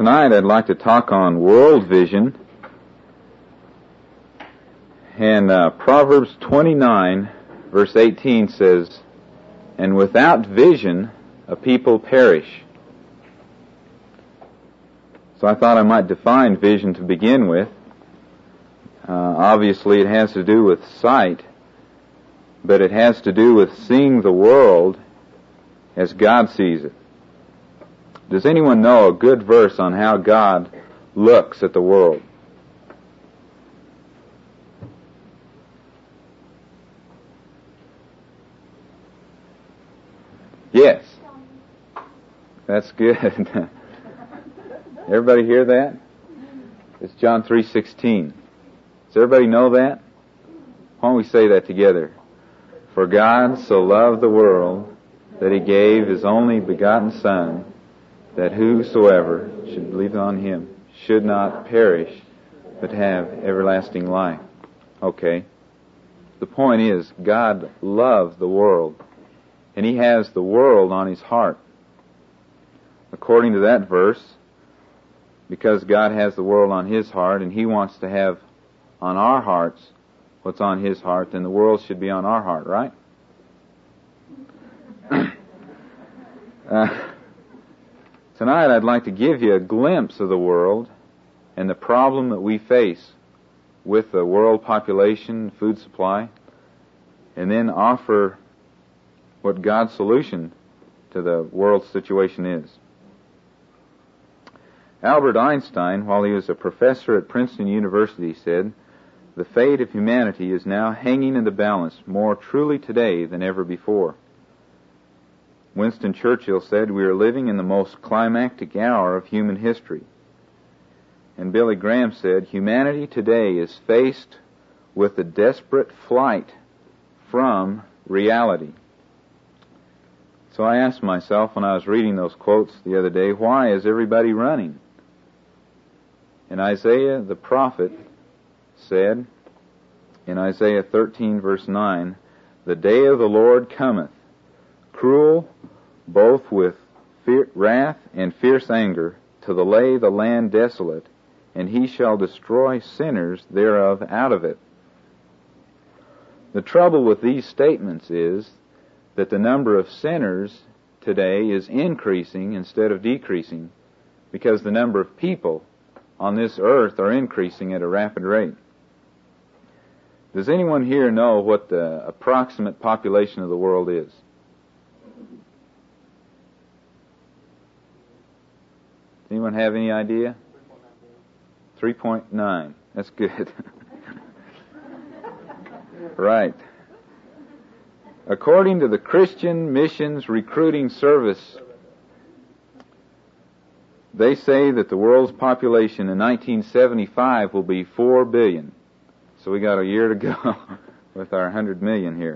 tonight I'd like to talk on world vision. And Proverbs 29, verse 18 says, "And without vision a people perish." So I thought I might define vision to begin with. Obviously it has to do with sight, but it has to do with seeing the world as God sees it. Does anyone know a good verse on how God looks at the world? Yes. That's good. Everybody hear that? It's John 3:16. Does everybody know that? Why don't we say that together? "For God so loved the world that He gave His only begotten Son, that whosoever should believe on Him should not perish, but have everlasting life." Okay. The point is, God loves the world, and He has the world on His heart. According to that verse, because God has the world on His heart, and He wants to have on our hearts what's on His heart, then the world should be on our heart, right? Tonight I'd like to give you a glimpse of the world and the problem that we face with the world population, food supply, and then offer what God's solution to the world situation is. Albert Einstein, while he was a professor at Princeton University, said, "The fate of humanity is now hanging in the balance more truly today than ever before." Winston Churchill said, "We are living in the most climactic hour of human history." And Billy Graham said, "Humanity today is faced with the desperate flight from reality." So I asked myself when I was reading those quotes the other day, why is everybody running? And Isaiah the prophet said in Isaiah 13 verse 9, "The day of the Lord cometh, cruel, both with wrath and fierce anger, to lay the land desolate, and He shall destroy sinners thereof out of it." The trouble with these statements is that the number of sinners today is increasing instead of decreasing, because the number of people on this earth are increasing at a rapid rate. Does anyone here know what the approximate population of the world is? Anyone have any idea? 3.9. That's good. Right. According to the Christian Missions Recruiting Service, they say that the world's population in 1975 will be 4 billion. So we got a year to go with our 100 million here.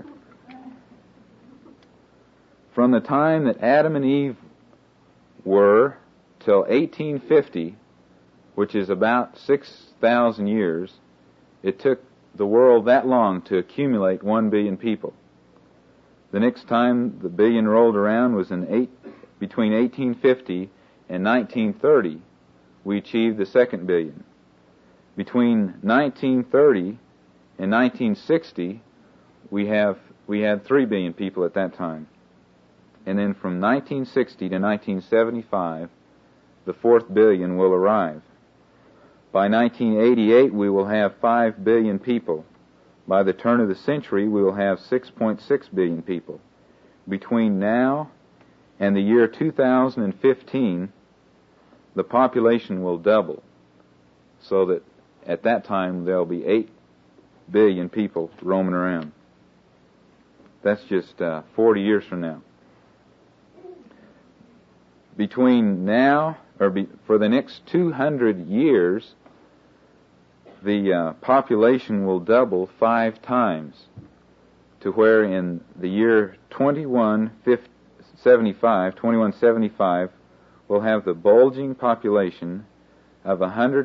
From the time that Adam and Eve were till 1850, which is about 6,000 years, it took the world that long to accumulate 1 billion people. The next time the billion rolled around was between 1850 and 1930, we achieved the second billion. Between 1930 and 1960, we had 3 billion people at that time. And then from 1960 to 1975, the 4th billion will arrive. By 1988, we will have 5 billion people. By the turn of the century, we will have 6.6 billion people. Between now and the year 2015, the population will double, so that at that time there'll be 8 billion people roaming around. That's just 40 years from now. Between now, for the next 200 years, the population will double 5 times, to where in the year 2175, we'll have the bulging population of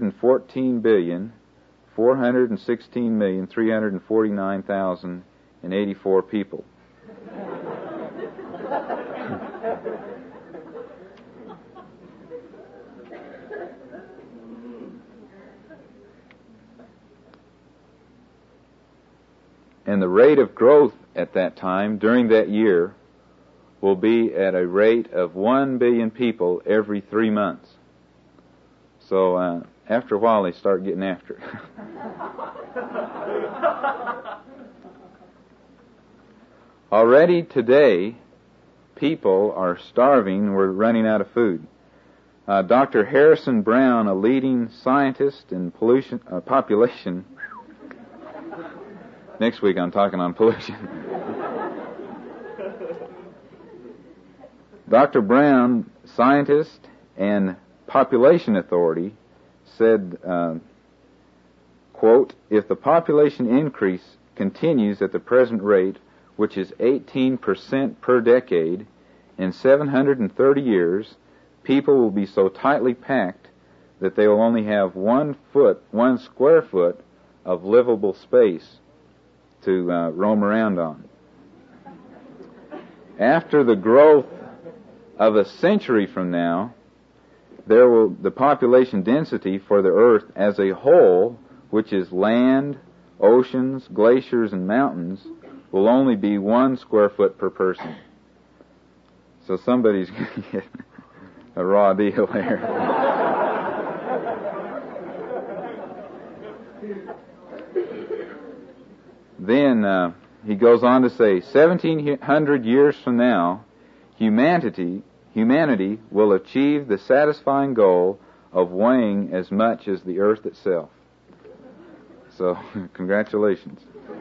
114,416,349,084 people. And the rate of growth at that time, during that year, will be at a rate of 1 billion people every 3 months. So after a while, they start getting after it. Already today, people are starving. We're running out of food. Dr. Harrison Brown, a leading scientist in population. Next week I'm talking on pollution. Dr. Brown, scientist and population authority, said, quote, "If the population increase continues at the present rate, which is 18% per decade, in 730 years, people will be so tightly packed that they will only have 1 square foot of livable space to roam around on. After the growth of a century from now, the population density for the earth as a whole, which is land, oceans, glaciers, and mountains, will only be 1 square foot per person." So somebody's going to get a raw deal there. Then he goes on to say, 1,700 years from now, humanity will achieve the satisfying goal of weighing as much as the earth itself. So, congratulations.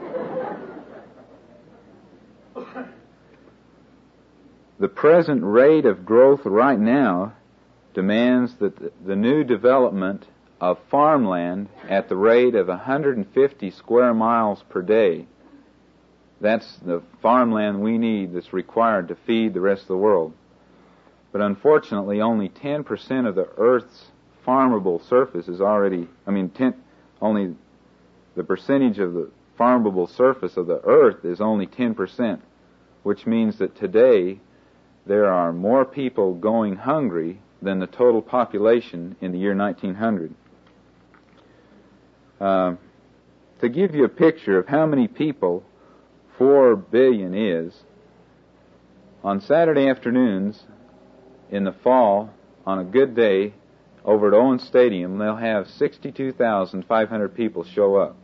The present rate of growth right now demands that the new development of farmland at the rate of 150 square miles per day. That's the farmland we need that's required to feed the rest of the world. But unfortunately, only 10% of the Earth's farmable surface is only the percentage of the farmable surface of the Earth is only 10%, which means that today there are more people going hungry than the total population in the year 1900. To give you a picture of how many people 4 billion is, on Saturday afternoons in the fall, on a good day, over at Owen Stadium, they'll have 62,500 people show up.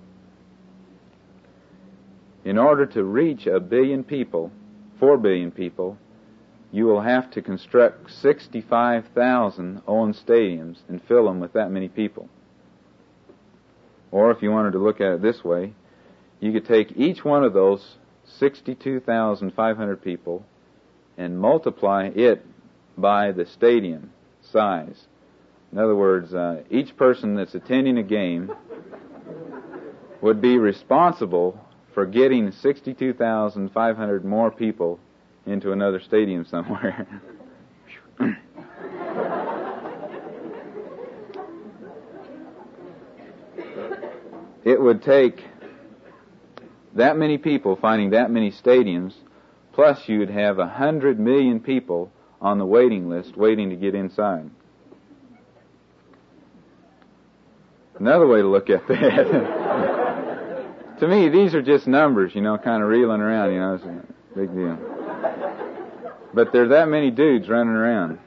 In order to reach 1 billion people, 4 billion people, you will have to construct 65,000 Owen Stadiums and fill them with that many people. Or if you wanted to look at it this way, you could take each one of those 62,500 people and multiply it by the stadium size. In other words, each person that's attending a game would be responsible for getting 62,500 more people into another stadium somewhere. It would take that many people finding that many stadiums, plus you'd have 100 million people on the waiting list waiting to get inside. Another way to look at that, to me, these are just numbers, kind of reeling around, it's a big deal. But there's that many dudes running around.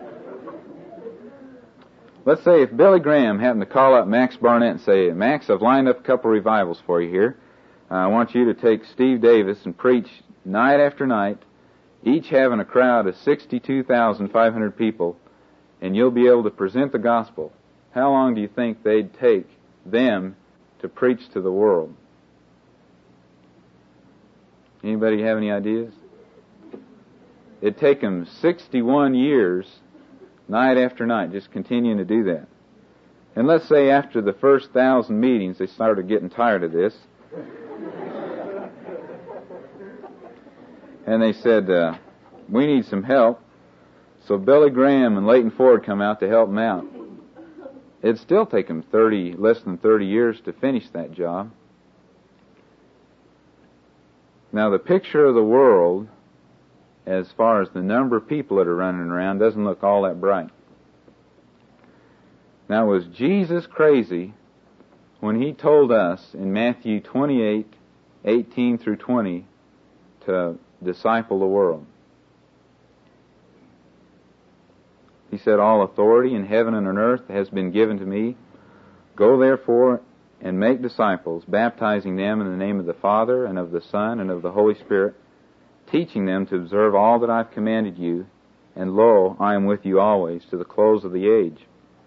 Let's say if Billy Graham happened to call up Max Barnett and say, "Max, I've lined up a couple revivals for you here. I want you to take Steve Davis and preach night after night, each having a crowd of 62,500 people, and you'll be able to present the gospel." How long do you think they'd take them to preach to the world? Anybody have any ideas? It'd take them 61 years, night after night, just continuing to do that. And let's say after the first 1,000 meetings, they started getting tired of this. And they said, "We need some help." So Billy Graham and Leighton Ford come out to help them out. It'd still take them less than 30 years to finish that job. Now, the picture of the world, as far as the number of people that are running around, doesn't look all that bright. Now, was Jesus crazy when he told us in Matthew 28:18 18 through 20 to disciple the world. He said, "All authority in heaven and on earth has been given to me. Go therefore and make disciples, baptizing them in the name of the Father and of the Son and of the Holy Spirit, teaching them to observe all that I've commanded you, and lo, I am with you always to the close of the age."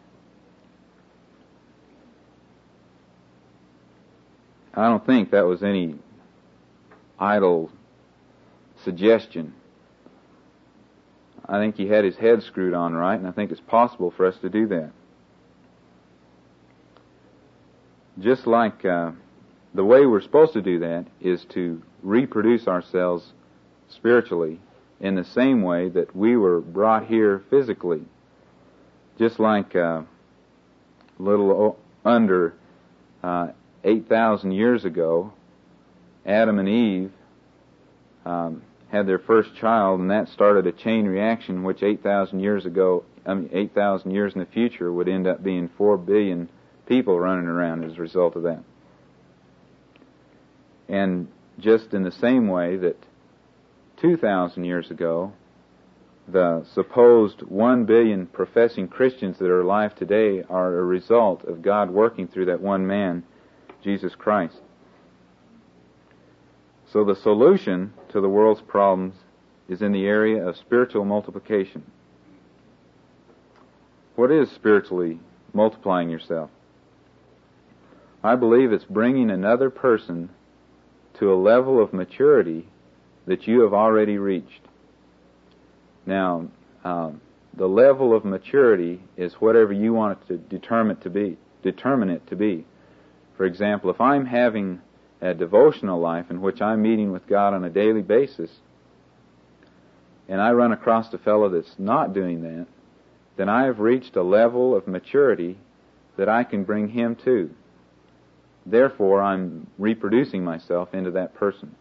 I don't think that was any idle suggestion. I think he had his head screwed on right, and I think it's possible for us to do that. Just like the way we're supposed to do that is to reproduce ourselves spiritually in the same way that we were brought here physically. Just like a little under 8,000 years ago, Adam and Eve had their first child, and that started a chain reaction which 8,000 years in the future would end up being 4 billion people running around as a result of that. And just in the same way that 2,000 years ago, the supposed 1 billion professing Christians that are alive today are a result of God working through that one man, Jesus Christ. So the solution to the world's problems is in the area of spiritual multiplication. What is spiritually multiplying yourself? I believe it's bringing another person to a level of maturity that you have already reached. Now, the level of maturity is whatever you want it to determine it to be. For example, if I'm having a devotional life in which I'm meeting with God on a daily basis, and I run across a fellow that's not doing that, then I have reached a level of maturity that I can bring him to. Therefore, I'm reproducing myself into that person.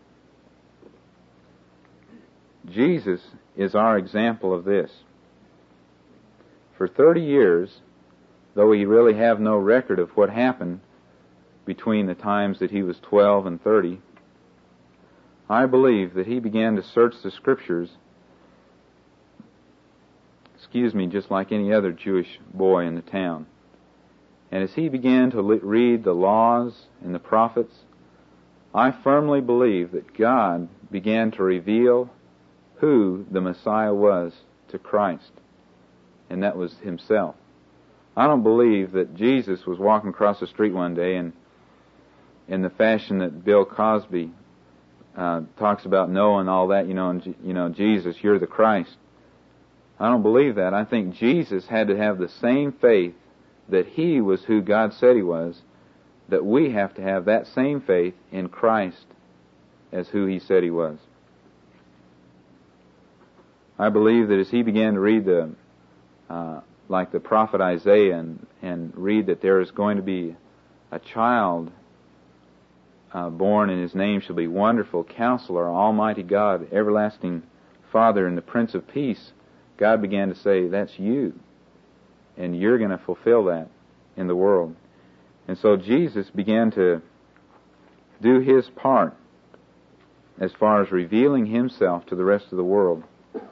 Jesus is our example of this. For 30 years, though we really have no record of what happened between the times that he was 12 and 30, I believe that he began to search the Scriptures, just like any other Jewish boy in the town. And as he began to read the laws and the prophets, I firmly believe that God began to reveal who the Messiah was to Christ, and that was himself. I don't believe that Jesus was walking across the street one day and in the fashion that Bill Cosby talks about Noah and all that, Jesus, you're the Christ. I don't believe that. I think Jesus had to have the same faith that he was who God said he was, that we have to have that same faith in Christ as who he said he was. I believe that as he began to read like the prophet Isaiah and read that there is going to be a child born, and his name shall be Wonderful Counselor, Almighty God, Everlasting Father, and the Prince of Peace, God began to say, that's you, and you're going to fulfill that in the world. And so Jesus began to do his part as far as revealing himself to the rest of the world.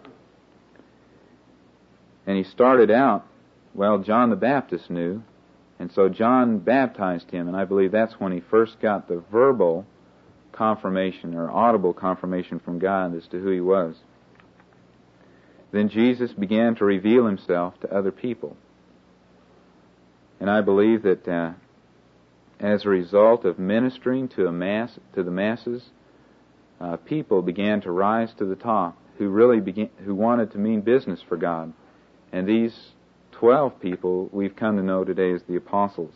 And he started out, John the Baptist knew, and so John baptized him, and I believe that's when he first got the verbal confirmation or audible confirmation from God as to who he was. Then Jesus began to reveal himself to other people. And I believe that as a result of ministering to the masses, people began to rise to the top who wanted to mean business for God. And these 12 people we've come to know today as the apostles.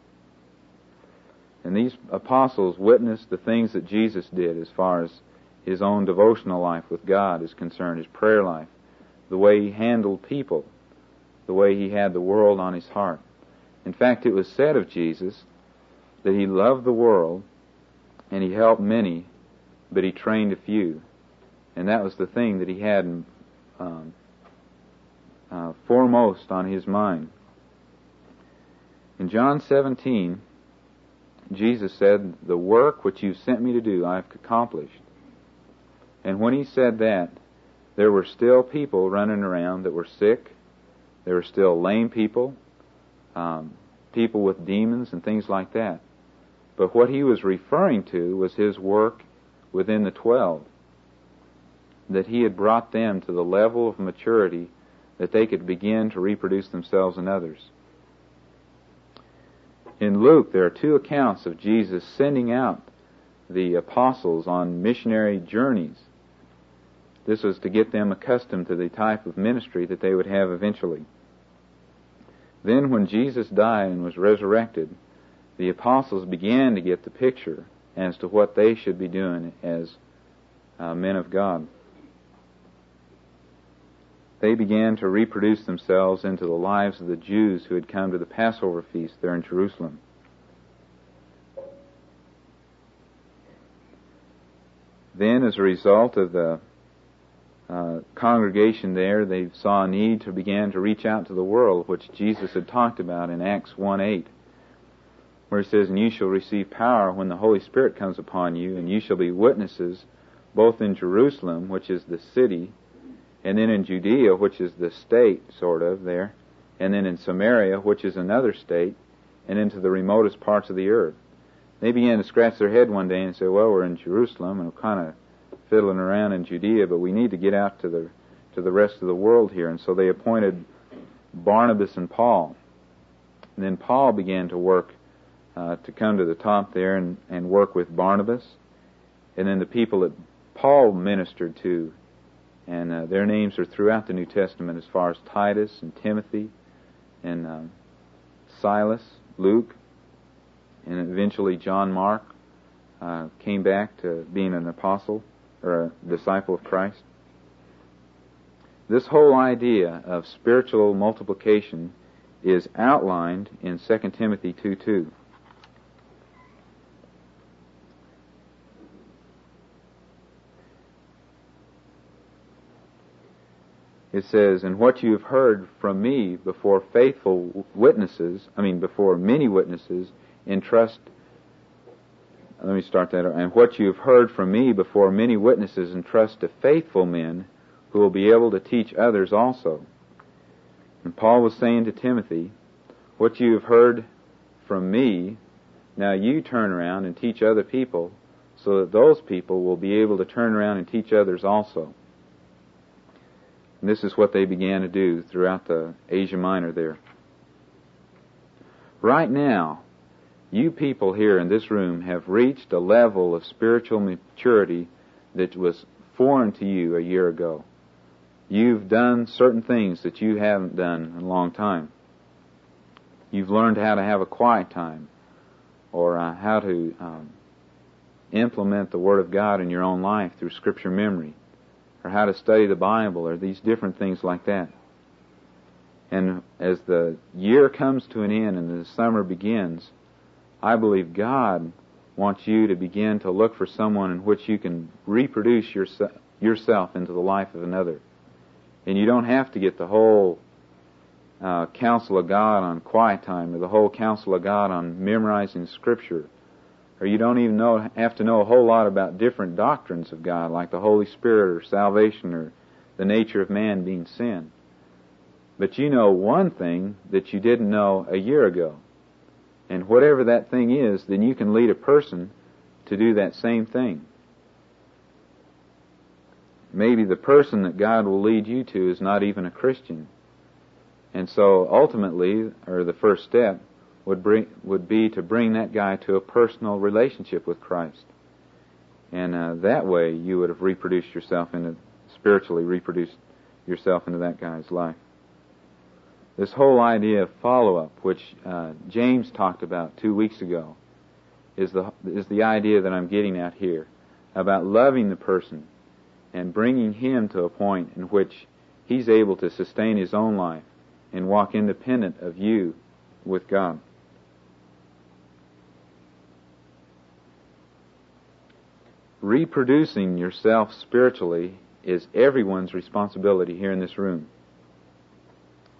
And these apostles witnessed the things that Jesus did as far as his own devotional life with God is concerned, his prayer life, the way he handled people, the way he had the world on his heart. In fact, it was said of Jesus that he loved the world and he helped many, but he trained a few. And that was the thing that he had foremost on his mind. In John 17, Jesus said, "The work which you sent me to do, I have accomplished." And when he said that, there were still people running around that were sick. There were still lame people, people with demons and things like that. But what he was referring to was his work within the 12, that he had brought them to the level of maturity that they could begin to reproduce themselves in others. In Luke, there are two accounts of Jesus sending out the apostles on missionary journeys. This was to get them accustomed to the type of ministry that they would have eventually. Then when Jesus died and was resurrected, the apostles began to get the picture as to what they should be doing as men of God. They began to reproduce themselves into the lives of the Jews who had come to the Passover feast there in Jerusalem. Then, as a result of the congregation there, they saw a need to begin to reach out to the world, which Jesus had talked about in Acts 1:8, where he says, "And you shall receive power when the Holy Spirit comes upon you, and you shall be witnesses both in Jerusalem, which is the city, and then in Judea, which is the state, sort of, there, and then in Samaria, which is another state, and into the remotest parts of the earth." They began to scratch their head one day and say, "Well, we're in Jerusalem, and we're kind of fiddling around in Judea, but we need to get out to the rest of the world here." And so they appointed Barnabas and Paul. And then Paul began to work to come to the top there and work with Barnabas. And then the people that Paul ministered to, and their names are throughout the New Testament as far as Titus and Timothy and Silas, Luke, and eventually John Mark came back to being an apostle or a disciple of Christ. This whole idea of spiritual multiplication is outlined in 2 Timothy 2:2. It says, "And what you have heard from me before faithful witnesses, before many witnesses, entrust..." Let me start that. "And what you have heard from me before many witnesses, entrust to faithful men who will be able to teach others also." And Paul was saying to Timothy, what you have heard from me, now you turn around and teach other people so that those people will be able to turn around and teach others also. And this is what they began to do throughout the Asia Minor there. Right now, you people here in this room have reached a level of spiritual maturity that was foreign to you a year ago. You've done certain things that you haven't done in a long time. You've learned how to have a quiet time, or how to implement the Word of God in your own life through Scripture memory, or how to study the Bible, or these different things like that. And as the year comes to an end and the summer begins, I believe God wants you to begin to look for someone in which you can reproduce yourself into the life of another. And you don't have to get the whole counsel of God on quiet time, or the whole counsel of God on memorizing Scripture, or you don't even have to know a whole lot about different doctrines of God, like the Holy Spirit or salvation or the nature of man being sin. But you know one thing that you didn't know a year ago. And whatever that thing is, then you can lead a person to do that same thing. Maybe the person that God will lead you to is not even a Christian. And so ultimately, or the first step, would be to bring that guy to a personal relationship with Christ. And that way you would have spiritually reproduced yourself into that guy's life. This whole idea of follow-up, which James talked about 2 weeks ago, is the idea that I'm getting at here, about loving the person and bringing him to a point in which he's able to sustain his own life and walk independent of you with God. Reproducing yourself spiritually is everyone's responsibility here in this room.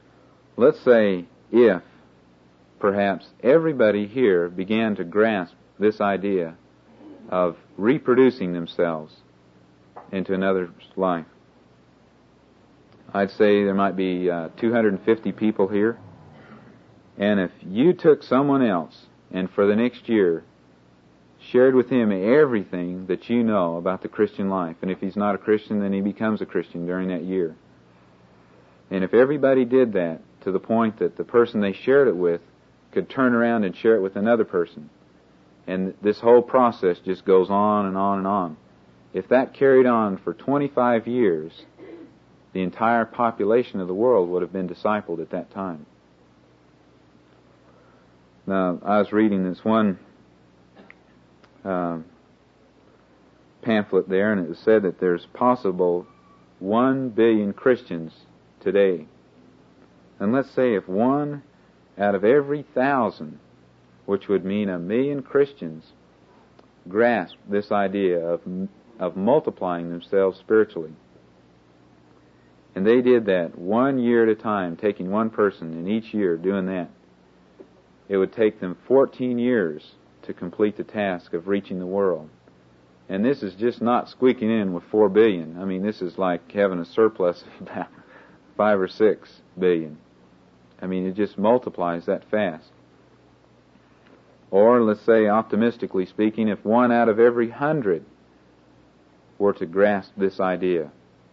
Let's say if perhaps everybody here began to grasp this idea of reproducing themselves into another's life. I'd say there might be 250 people here, and if you took someone else and for the next year shared with him everything that you know about the Christian life, and if he's not a Christian, then he becomes a Christian during that year. And if everybody did that to the point that the person they shared it with could turn around and share it with another person, and this whole process just goes on and on and on. If that carried on for 25 years, the entire population of the world would have been discipled at that time. Now, I was reading this one pamphlet there, and it was said that there's possible 1 billion Christians today. And let's say if 1 out of every 1,000, which would mean 1 million Christians, grasp this idea of multiplying themselves spiritually, and they did that 1 year at a time, taking one person in each year doing that, it would take them 14 years to complete the task of reaching the world. And this is just not squeaking in with 4 billion. I mean, this is like having a surplus of about 5 or 6 billion. I mean, it just multiplies that fast. Or, let's say, optimistically speaking, if 1 out of every 100 were to grasp this idea,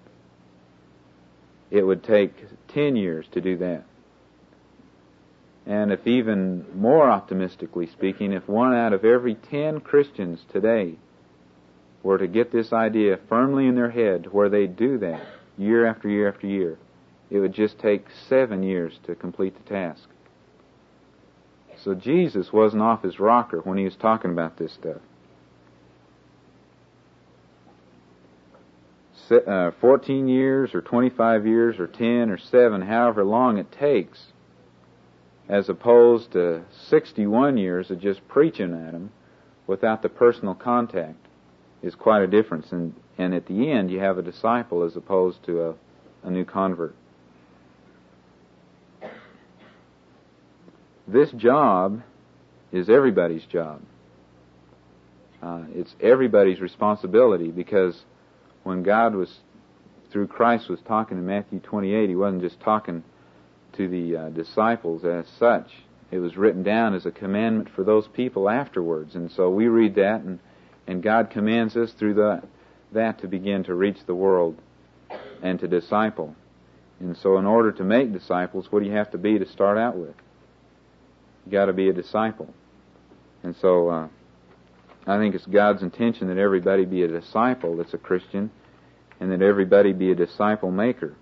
it would take 10 years to do that. And if even more optimistically speaking, if 1 out of every 10 Christians today were to get this idea firmly in their head where they do that year after year after year, it would just take 7 years to complete the task. So Jesus wasn't off his rocker when he was talking about this stuff. 14 years or 25 years or 10 or 7, however long it takes, as opposed to 61 years of just preaching at them without the personal contact, is quite a difference. And at the end, you have a disciple as opposed to a new convert. This job is everybody's job. It's everybody's responsibility, because when God was, through Christ, was talking in Matthew 28, he wasn't just talking to the disciples as such. It was written down as a commandment for those people afterwards. And so we read that, and God commands us through that to begin to reach the world and to disciple. And so in order to make disciples, what do you have to be to start out with? You got to be a disciple. And so I think it's God's intention that everybody be a disciple that's a Christian, and that everybody be a disciple maker.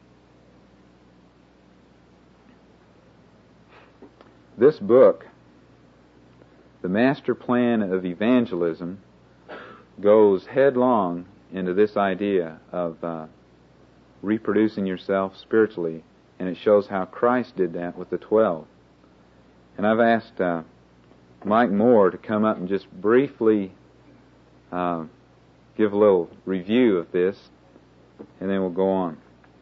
This book, The Master Plan of Evangelism, goes headlong into this idea of reproducing yourself spiritually, and it shows how Christ did that with the 12. And I've asked Mike Moore to come up and just briefly give a little review of this, and then we'll go on.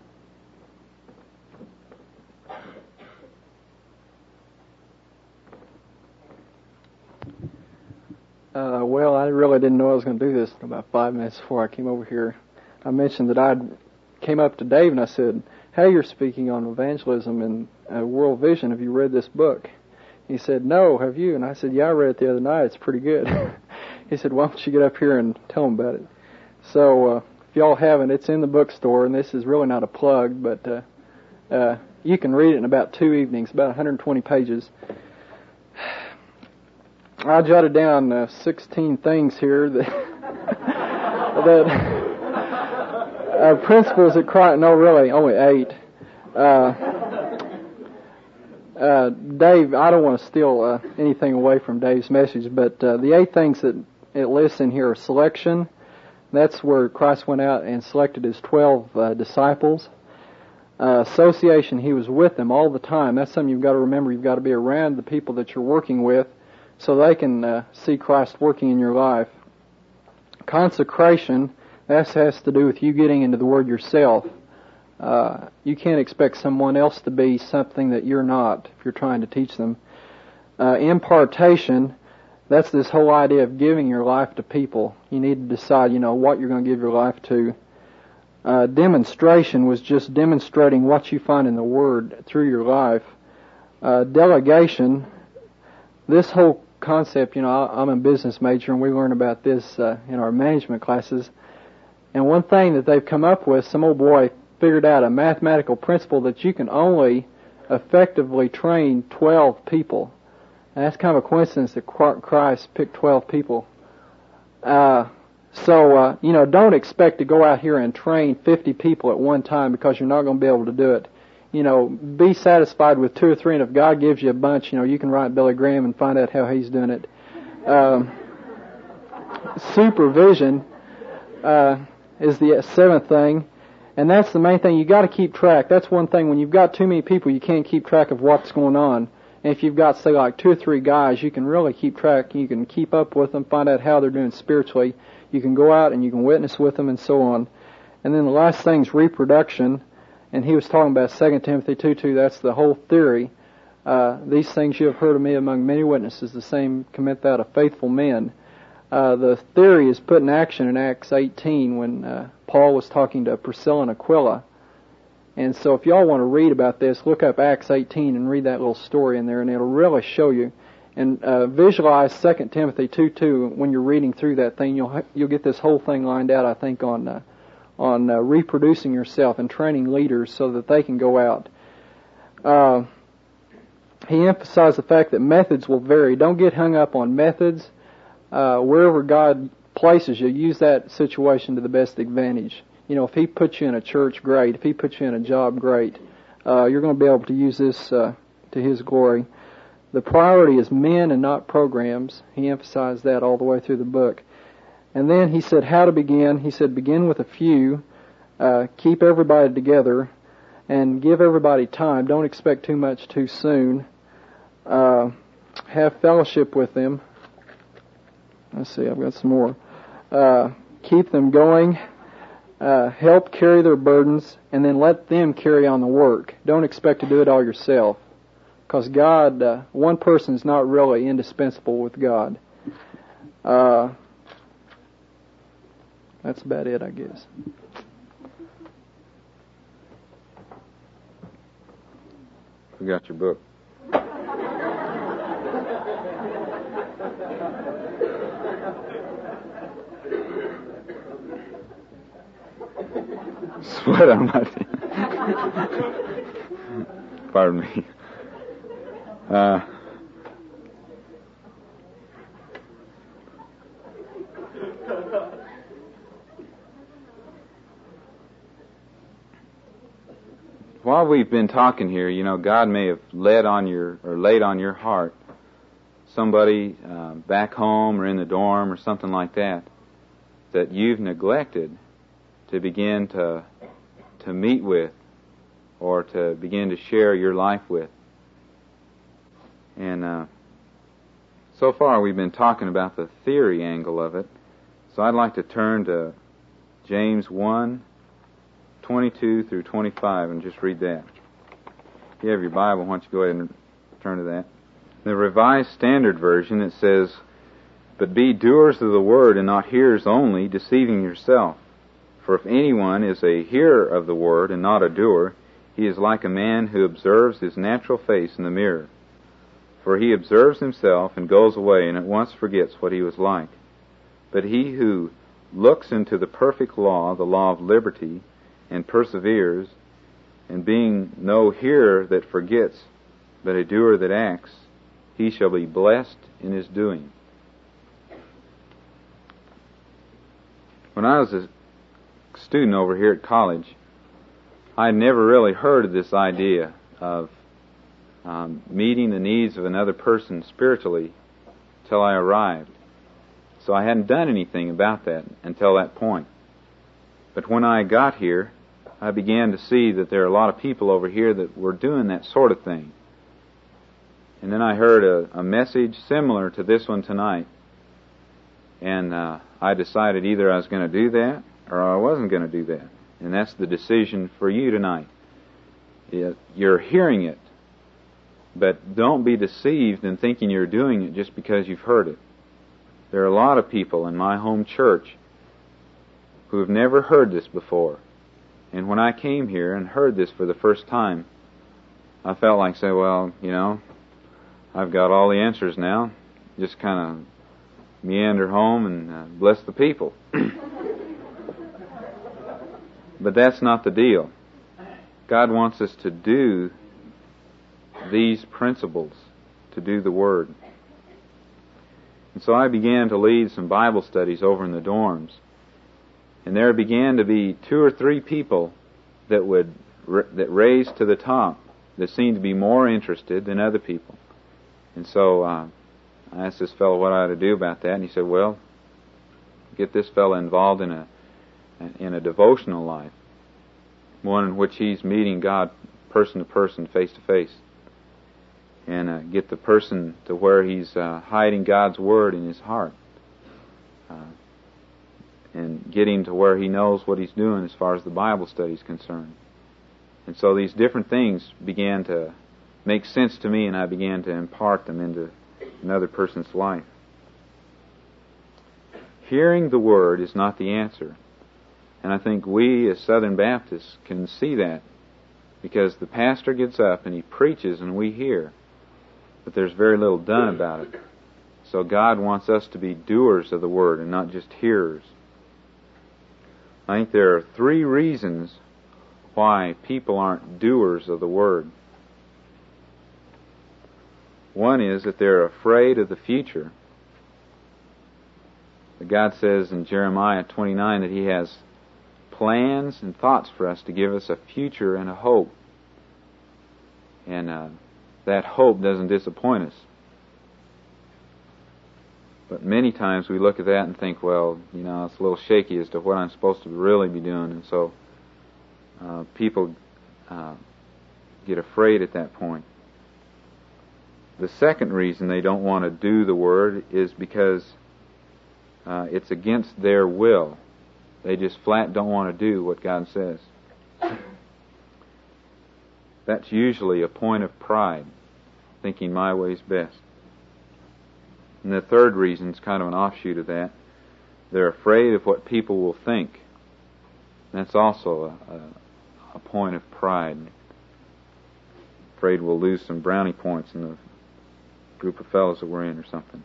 Well, I really didn't know I was going to do this until about 5 minutes before I came over here. I mentioned that I came up to Dave and I said, "Hey, you're speaking on evangelism and World Vision. Have you read this book?" He said, "No, have you?" And I said, "Yeah, I read it the other night. It's pretty good." He said, "Why don't you get up here and tell them about it?" So if y'all haven't, it's in the bookstore, and this is really not a plug, but you can read it in about 2 evenings, about 120 pages. I jotted down 16 things here that principles that Christ. No, really, only 8. Dave, I don't want to steal anything away from Dave's message, but the 8 things that it lists in here are selection. That's where Christ went out and selected his 12 disciples. Association, he was with them all the time. That's something you've got to remember. You've got to be around the people that you're working with so they can see Christ working in your life. Consecration, that has to do with you getting into the Word yourself. You can't expect someone else to be something that you're not if you're trying to teach them. Impartation, that's this whole idea of giving your life to people. You need to decide, what you're going to give your life to. Demonstration was just demonstrating what you find in the Word through your life. Delegation, this whole concept, I'm a business major and we learn about this in our management classes. And one thing that they've come up with, some old boy figured out a mathematical principle that you can only effectively train 12 people. And that's kind of a coincidence that Christ picked 12 people. So, don't expect to go out here and train 50 people at one time because you're not going to be able to do it. Be satisfied with 2 or 3, and if God gives you a bunch, you can write Billy Graham and find out how he's doing it. Supervision is the 7th thing, and that's the main thing. You got to keep track. That's one thing. When you've got too many people, you can't keep track of what's going on. And if you've got, say, like 2 or 3 guys, you can really keep track. You can keep up with them, find out how they're doing spiritually. You can go out and you can witness with them and so on. And then the last thing is reproduction. And he was talking about 2 Timothy 2:2. That's the whole theory. These things you have heard of me among many witnesses. The same commit thou to faithful men. The theory is put in action in Acts 18 when Paul was talking to Priscilla and Aquila. And so if y'all want to read about this, look up Acts 18 and read that little story in there, and it'll really show you. And visualize 2 Timothy 2:2 when you're reading through that thing. You'll get this whole thing lined out, I think, on reproducing yourself and training leaders so that they can go out. He emphasized the fact that methods will vary. Don't get hung up on methods. Wherever God places you, use that situation to the best advantage. If He puts you in a church, great. If He puts you in a job, great. You're going to be able to use this to His glory. The priority is men and not programs. He emphasized that all the way through the book. And then he said how to begin. He said begin with a few, keep everybody together, and give everybody time. Don't expect too much too soon. Have fellowship with them. Let's see, I've got some more. Keep them going. Help carry their burdens, and then let them carry on the work. Don't expect to do it all yourself. Because God, one person is not really indispensable with God. That's about it, I guess. We got your book. Sweat on my teeth. Pardon me. While we've been talking here, God may have laid on your heart somebody back home or in the dorm or something like that you've neglected to begin to meet with or to begin to share your life with. And so far we've been talking about the theory angle of it. So I'd like to turn to James 1:22 through 25 and just read that. If you have your Bible, why don't you go ahead and turn to that. The Revised Standard Version, it says, "But be doers of the word and not hearers only, deceiving yourself. For if anyone is a hearer of the word and not a doer, he is like a man who observes his natural face in the mirror. For he observes himself and goes away and at once forgets what he was like. But he who looks into the perfect law, the law of liberty, and perseveres, and being no hearer that forgets, but a doer that acts, he shall be blessed in his doing." When I was a student over here at college, I had never really heard of this idea of meeting the needs of another person spiritually till I arrived. So I hadn't done anything about that until that point. But when I got here, I began to see that there are a lot of people over here that were doing that sort of thing. And then I heard a message similar to this one tonight. And I decided either I was going to do that or I wasn't going to do that. And that's the decision for you tonight. You're hearing it, but don't be deceived in thinking you're doing it just because you've heard it. There are a lot of people in my home church who have never heard this before. And when I came here and heard this for the first time, I felt like saying, well, I've got all the answers now. Just kind of meander home and bless the people. But that's not the deal. God wants us to do these principles, to do the Word. And so I began to lead some Bible studies over in the dorms. And there began to be 2 or 3 people that raised to the top that seemed to be more interested than other people. And so I asked this fellow what I ought to do about that, and he said, well, get this fellow involved in a devotional life, one in which he's meeting God person to person, face to face, and get the person to where he's hiding God's Word in his heart, and get him to where he knows what he's doing as far as the Bible study is concerned. And so these different things began to make sense to me, and I began to impart them into another person's life. Hearing the Word is not the answer. And I think we as Southern Baptists can see that, because the pastor gets up and he preaches and we hear, but there's very little done about it. So God wants us to be doers of the Word and not just hearers. I think there are 3 reasons why people aren't doers of the Word. One is that they're afraid of the future. God says in Jeremiah 29 that He has plans and thoughts for us to give us a future and a hope. And that hope doesn't disappoint us. But many times we look at that and think, well, it's a little shaky as to what I'm supposed to really be doing. And so people get afraid at that point. The second reason they don't want to do the Word is because it's against their will. They just flat don't want to do what God says. That's usually a point of pride, thinking my way's best. And the third reason is kind of an offshoot of that. They're afraid of what people will think. That's also a point of pride. Afraid we'll lose some brownie points in the group of fellows that we're in or something.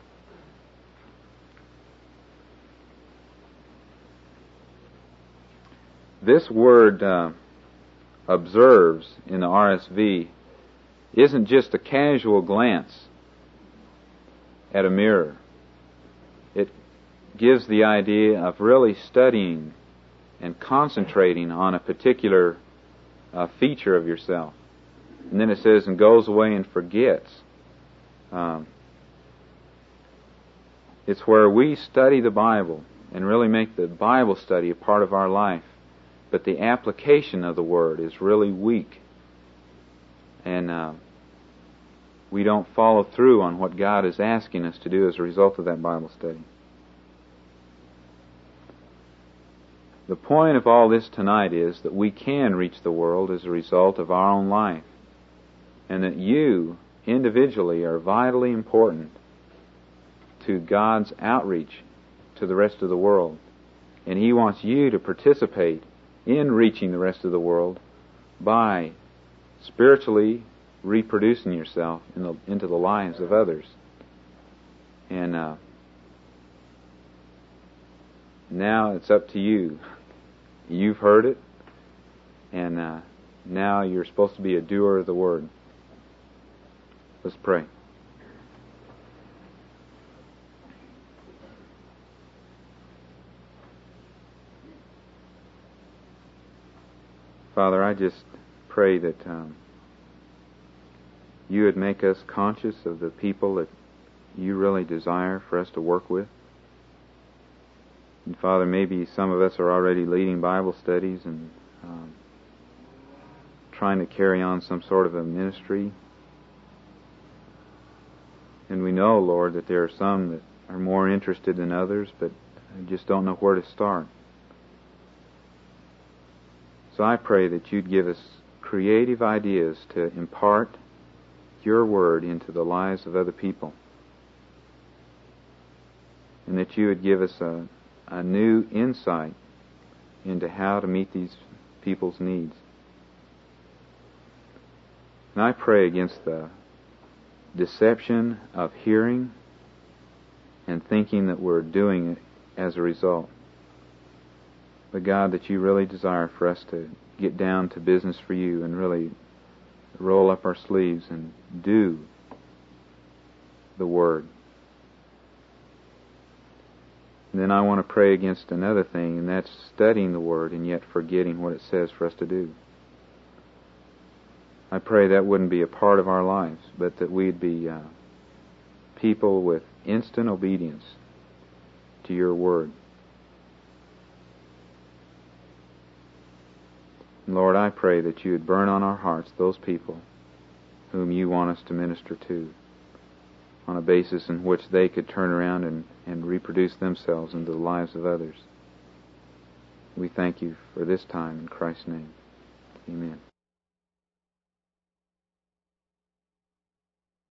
This word observes in the RSV isn't just a casual glance at a mirror. It gives the idea of really studying and concentrating on a particular feature of yourself. And then it says, and goes away and forgets. It's where we study the Bible and really make the Bible study a part of our life. But the application of the Word is really weak. And we don't follow through on what God is asking us to do as a result of that Bible study. The point of all this tonight is that we can reach the world as a result of our own life. And that you, individually, are vitally important to God's outreach to the rest of the world. And He wants you to participate in reaching the rest of the world by spiritually reproducing yourself into the lives of others. And now it's up to you. You've heard it, and now you're supposed to be a doer of the Word. Let's pray. Father, I just pray that you would make us conscious of the people that you really desire for us to work with. And Father, maybe some of us are already leading Bible studies and trying to carry on some sort of a ministry. And we know, Lord, that there are some that are more interested than others, but just don't know where to start. So I pray that you'd give us creative ideas to impart your Word into the lives of other people. and that you would give us a new insight into how to meet these people's needs. And I pray against the deception of hearing and thinking that we're doing it as a result. But God, that you really desire for us to get down to business for you and really roll up our sleeves and do the Word. And then I want to pray against another thing, and that's studying the Word and yet forgetting what it says for us to do. I pray that wouldn't be a part of our lives, but that we'd be people with instant obedience to your Word. And Lord, I pray that you would burn on our hearts those people whom you want us to minister to on a basis in which they could turn around and reproduce themselves into the lives of others. We thank you for this time in Christ's name. Amen.